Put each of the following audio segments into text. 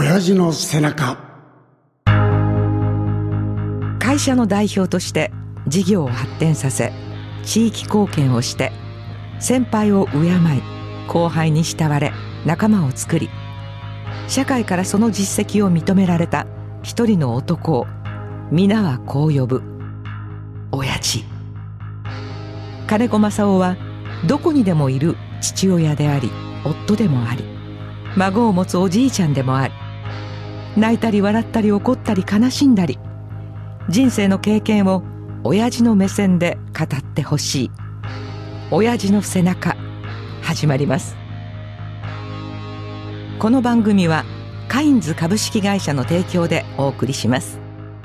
親父の背中。 会社の代表として事業を発展させ、地域貢献をして、先輩を敬い、後輩に慕われ仲間を作り、社会からその実績を認められた一人の男を皆はこう呼ぶ、親父。金子正夫はどこにでもいる父親であり、夫でもあり、孫を持つおじいちゃんでもあり、泣いたり笑ったり怒ったり悲しんだり、人生の経験を親父の目線で語ってほしい。親父の背中、始まります。この番組はカインズ株式会社の提供でお送りします。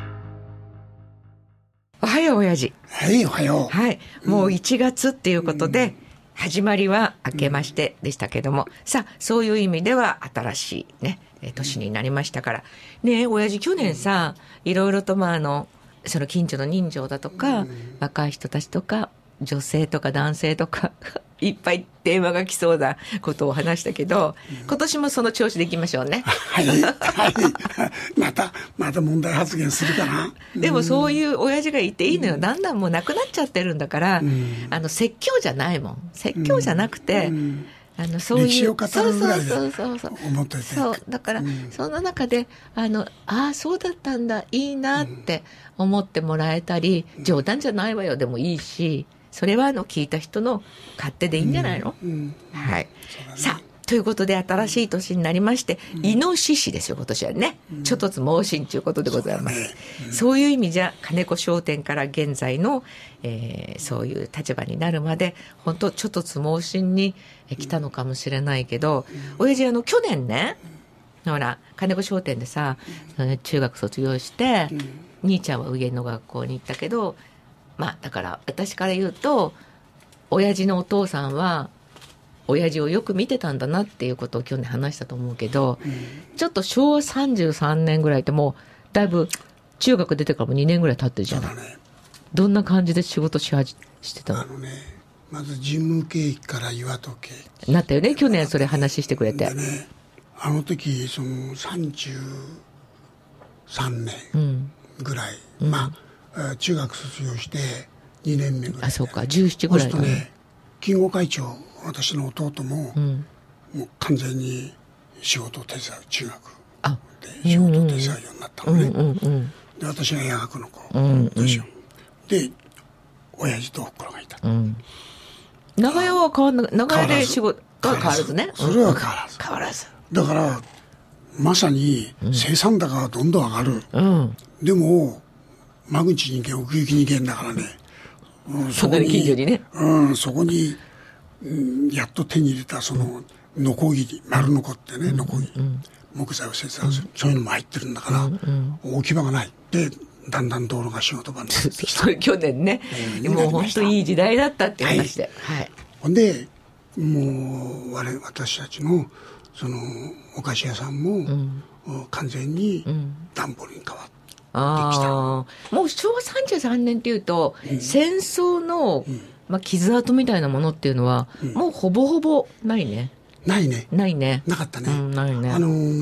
おはよう親父。 はい、おはよう。 はい、もう1月っていうことで、始まりは明けましてでしたけども、さあそういう意味では新しいね年になりましたからね。え親父、去年さ、いろいろとその近所の人情だとか、若い人たちとか女性とか男性とかいっぱい電話が来そうなことを話したけど、今年もその調子でいきましょうね。 はい、はい、また問題発言するかな。 でもそういう親父がいていいのよ。だんだんもうなくなっちゃってるんだから、説教じゃないもん。説教じゃなくて、そういう歴史を語るぐらいで思っといて。 そうだから、その中でそうだったんだ、いいなって思ってもらえたり、冗談じゃないわよでもいいし、それは聞いた人の勝手でいいんじゃないの。はい。さあということで、新しい年になりまして、イノシシですよ今年はね。ちょっとつ猛進ということでございます。そういう意味じゃ金子商店から現在の、そういう立場になるまで本当ちょっとつ猛進に来たのかもしれないけど、親父去年ね、ほら金子商店でさ、中学卒業して、兄ちゃんは上の学校に行ったけど、だから私から言うと、親父のお父さんは親父をよく見てたんだなっていうことを去年話したと思うけど、ちょっと昭和33年ぐらいってもうだいぶ中学出てからも2年ぐらい経ってるじゃない。どんな感じで仕事してたの？ まず事務経費から岩戸経費なったよね。去年それ話してくれて、 あの時その33年ぐらい、中学卒業して2年目ぐらい、 そうか、17ぐらいだね。金吾会長、私の弟も、もう完全に仕事を手伝う、中学で仕事を手伝うようになったのね。で私が夜学の子ですよ。で親父とおふくろがいた。 長屋は変わんない。長屋で仕事は変わらずね。 それは変わらず。だからまさに生産高がどんどん上がる。でも間口人間、奥行き人間だからね。 そこに近所にね。 そこに、やっと手に入れたそのノコギリ、丸ノコってね、ノコギリ、木材を切断する、そういうのも入ってるんだから、置き場がない。でだんだん道路が仕事場になってきた。 それ去年ね、もう本当いい時代だったっていう話で、 ほんでもう私たちのそのお菓子屋さんも、完全に段ボールに変わってきた。 もう昭和33年っていうと、戦争の、傷跡みたいなものっていうのは、もうほぼほぼないね。 ないね。なかったね。 ないね。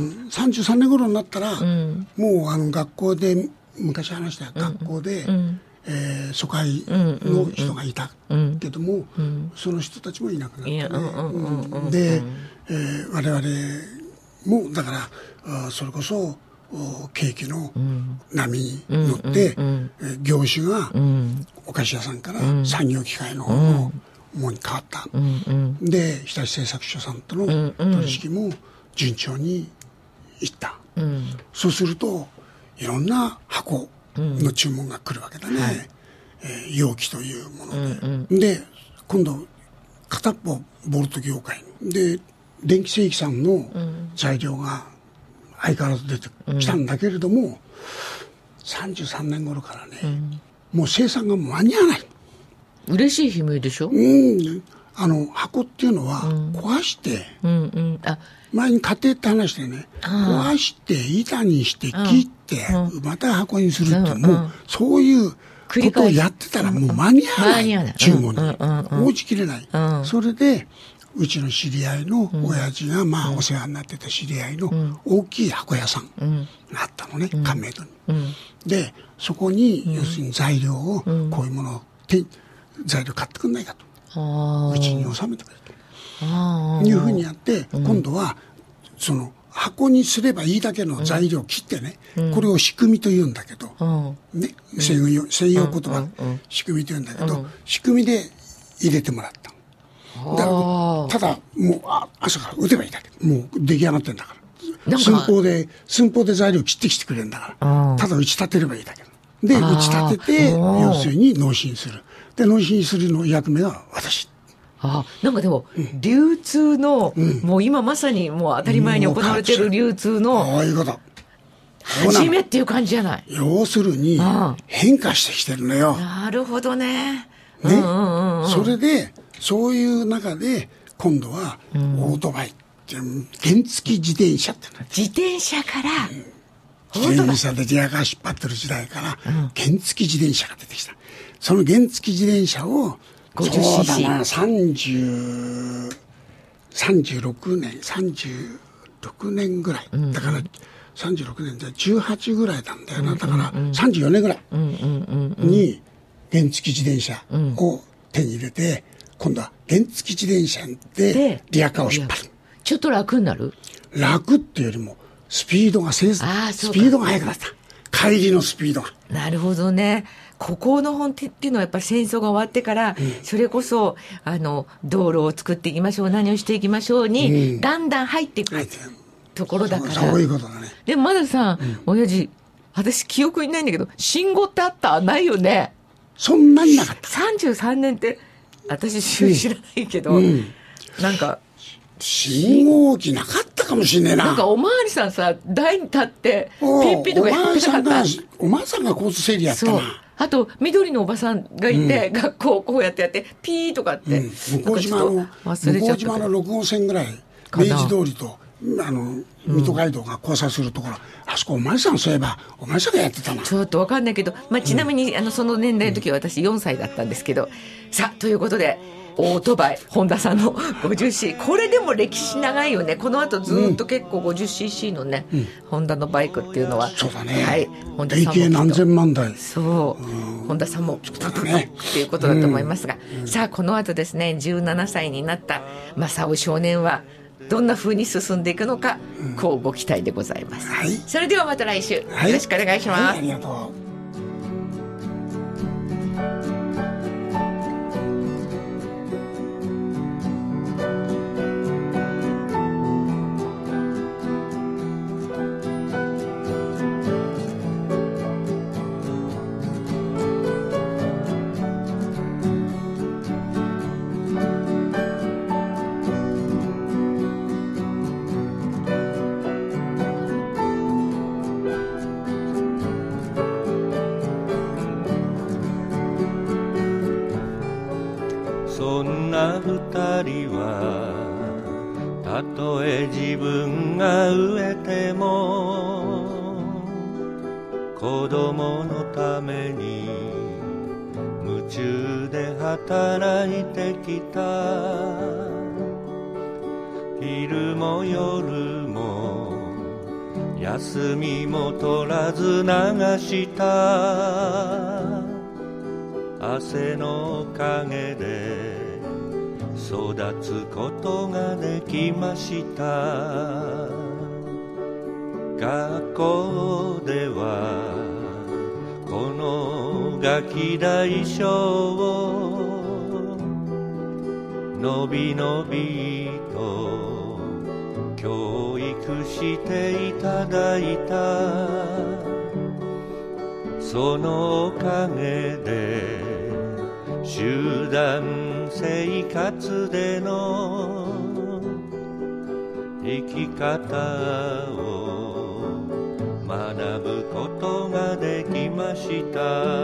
33年頃になったら、もう学校で、昔話した学校で、疎開の人がいたけども、その人たちもいなくなったね。で、我々もだからそれこそ景気の波に乗って、業種がお菓子屋さんから産業機械の方のものに変わった。で日立製作所さんとの取引も順調にいった。そうするといろんな箱の注文が来るわけだね。容器というもので、で今度片っぽボルト業界で電気製機さんの材料が相変わらず出てきたんだけれども、33年頃からね、もう生産が間に合わない。 嬉しい悲鳴でしょ。 箱っていうのは壊して、前に家庭って話でね、壊して板にして切って、また箱にするって、もうそういうことをやってたらもう間に合わない。注文に応じきれない。それでうちの知り合いの親父が、まあお世話になってた知り合いの大きい箱屋さんがあったのね、亀戸に。で、そこに、要するに材料を、こういうものを材料買ってくんないかと。うちに納めてくれと。いうふうにやって、今度は、その、箱にすればいいだけの材料を切ってね、これを仕組みと言うんだけど、ね、西洋言葉、仕組みと言うんだけど、仕組みで入れてもらった。だからただ、もう、朝から打てばいいだけ。もう出来上がってんだから。寸法で材料切ってきてくれるんだから。ただ打ち立てればいいだけ。で、打ち立てて、要するに納品する。で、納品するの役目が私。 なんかでも、流通の、もう今まさにもう当たり前に行われている流通の、 いうこと。 初めっていう感じじゃない。 要するに、変化してきてるのよ。 なるほどね。 それで、そういう中で、今度は、オートバイっていう、原付自転車って自転車から、 自転車でリアカー引っ張ってる時代から、原付自転車が出てきた。その原付自転車を、そうだな、36年ぐらい。だから、36年で18ぐらいなんだよな。だから、34年ぐらいに原付自転車を手に入れて、今度は原付自転車でリアカーを引っ張る。 ちょっと楽になる？ 楽っていうよりも、スピードが速くなった。帰りのスピードが。 なるほどね。ここの本っていうのはやっぱり戦争が終わってから、それこそ、道路を作っていきましょう、何をしていきましょうに、だんだん入っていくところだから。 そういうことだね。 でも、まださん、親父、私記憶にないんだけど、信号ってあった？ないよね。 そんなになかった。 33年って、私知らないけど、なんか、 信号機なかったかもしれないな。 なんかおまわりさんさ、台に立って、ピッピとかやってなかった。 おまわりさんが交通整理やったな。 あと、緑のおばさんがいて、学校をこうやってピーとかって。 向島の6号線ぐらい、明治通りと、水戸街道が交差するところ、あそこお前さんそういえば、お前さんがやってたな。 ちょっとわかんないけど、ちなみに、その年代の時は私4歳だったんですけど、さあ、ということで、オートバイ、ホンダさんの 50cc。これでも歴史長いよね。この後ずっと結構 50cc のね、ホンダのバイクっていうのは。 そうだね。 はい。 ホンダさんも。累計何千万台。 そう。ホンダさんも、っていうことだと思いますが。さあ、この後ですね、17歳になった正雄少年は、どんな風に進んでいくのか、こうご期待でございます。はい。それではまた来週、よろしくお願いします。 ありがとう。 そんな二人はたとえ自分が飢えても子供のために夢中で働いてきた。昼も夜も休みも取らず流した汗の陰で育つことができました。学校ではこのガキ大将をのびのびと教育していただいた。そのおかげで集団生活での生き方を学ぶことができました。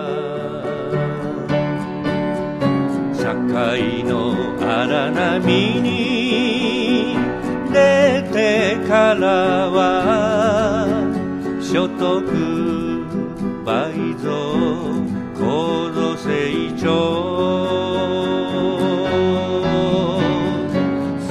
社会の荒波に出てからは所得倍増高度成長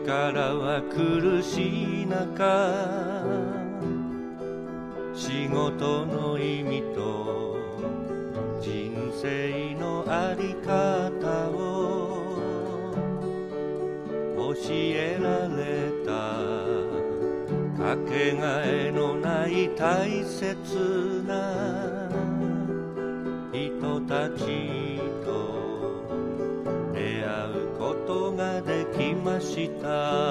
からは苦しい中、仕事の意味と人生のあり方を教えられた、かけがえのない大切な人たちと出会うことができました。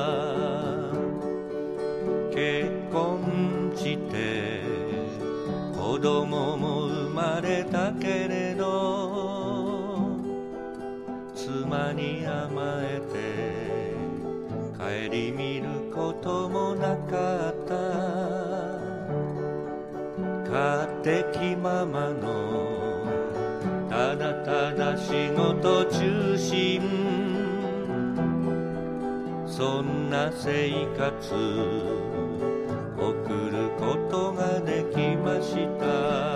結婚して子供も生まれたけれど、妻に甘えて顧みることもなかった。勝手気ままのただただ仕事中心、そんな生活送ることができました。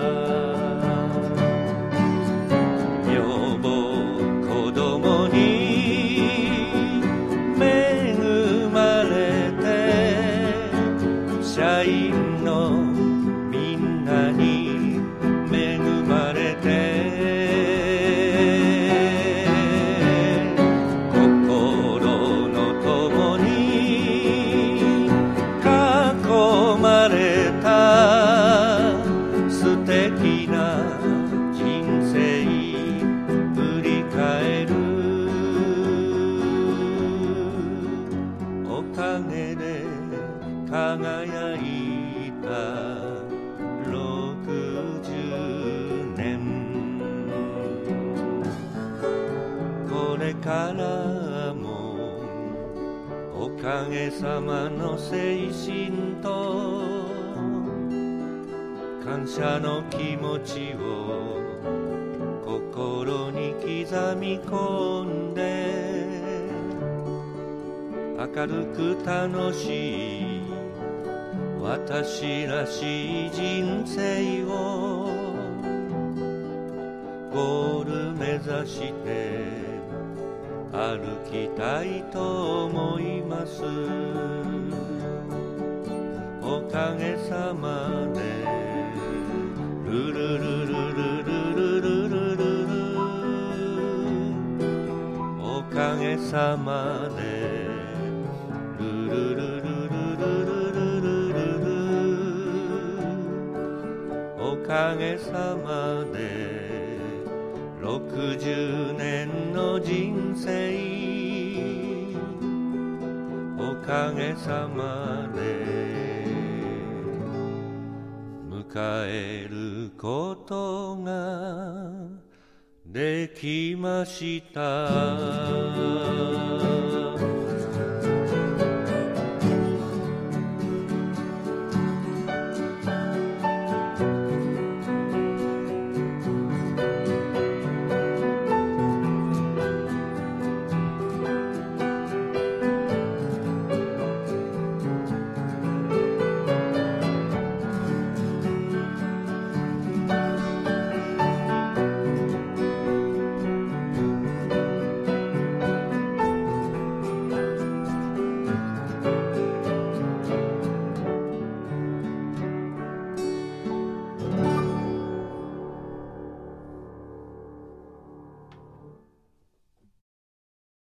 女房子供に恵まれて、社員のみんなに恵まれて、輝いた60年、これからもおかげさまの精神と感謝の気持ちを心に刻み込んで、明るく楽しい私らしい人生をゴール目指して歩きたいと思います。おかげさまでルルルルルルルルルルル、おかげさまでルルルルルルルル、おかげさまで60年の人生、おかげさまで迎えることができました。